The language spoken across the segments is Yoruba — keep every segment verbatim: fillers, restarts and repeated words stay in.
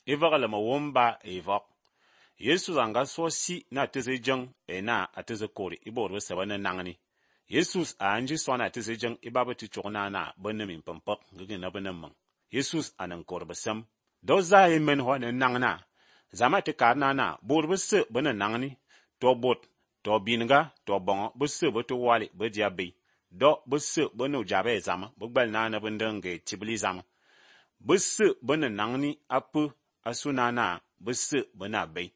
Evara le mawomba evok. Yesus anga so si na teze jeng e na ateze kori ibor we sabana nangani. Yesus a anji so na teze jeng ibaba ti chokna na benne min pampok ngige na benne mang. Yesus anan korbasam. Do za e men ho ne nangna. Zama te karna na bor we se benne nangani. To bot, to binga, to bon, be se be to wali be dia be. Do be se benne jabe zama, be gbal na na bendenge tibli zama. Be se benne nangni apu asuna na be se benne be.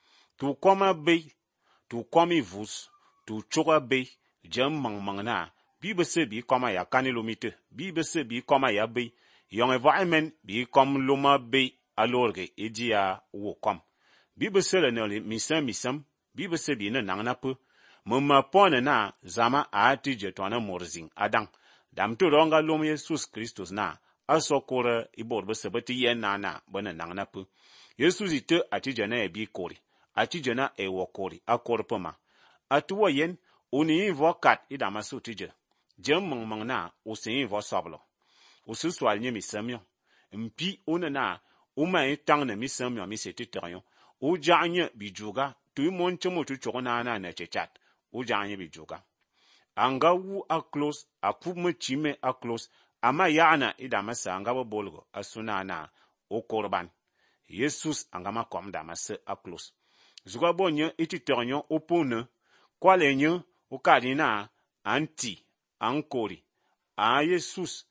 Tu koma be, tu komi vus, tu choka be, jem mang mang na, bi bese bi koma ya kanilomite, bi bese bi koma ya be, yong evamen bi kom loma be alorge edia wo kom. Bi bese le ne misam misam, bi bese bi ne nang na pu, mama pone na zama ati je twana morzing adang, dam tu ronga lom Jesus Christus na, aso kore ibor bese beti yen na na, bene nang na pu. Jesus ite ati jene e bi kori. Ati jena e wakori akorpoma atuwa yen uni invo kat idama sutije jem mang mang na usi invo sablo usu swal nye misamyo mpi una na uma itang na misamyo mi seti teryo u janye bijuga tu mon chemo tu chokona na na chechat u janye bijuga anga wu a close akume chime a close ama yana idama sa anga bo bolgo asuna na o korban Jesus angama kom dama se a close Zuga bonye iti teryo opone, kwa lenye ukadina anti, ankori, a Jesus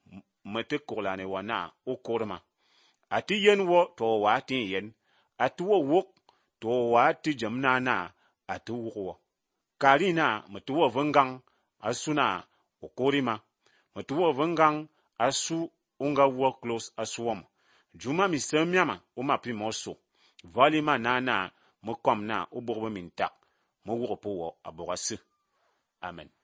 mete kolane wana okorma. Ati yen wo to wati yen, ati wo wok to wati jamna na ati wo. Karina metuwa vengang asuna okorima, metuwa vengang asu unga wo close asuom. Juma misemyama uma primoso, valima nana mo kom na o borbo min tak mo wo po wo abogase amen.